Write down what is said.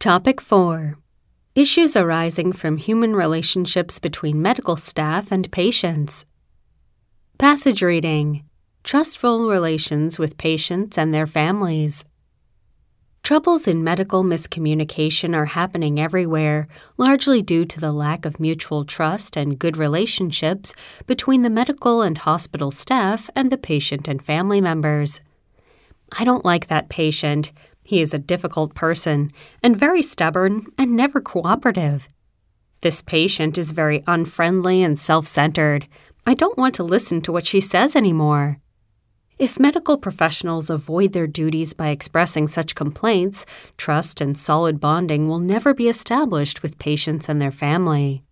Topic 4. Issues arising from human relationships between medical staff and patients. Passage reading. Trustful relations with patients and their families. Troubles in medical miscommunication are happening everywhere, largely due to the lack of mutual trust and good relationships between the medical and hospital staff and the patient and family members. I don't like that patient. He is a difficult person and very stubborn and never cooperative. This patient is very unfriendly and self-centered. I don't want to listen to what she says anymore. If medical professionals avoid their duties by expressing such complaints, trust and solid bonding will never be established with patients and their family.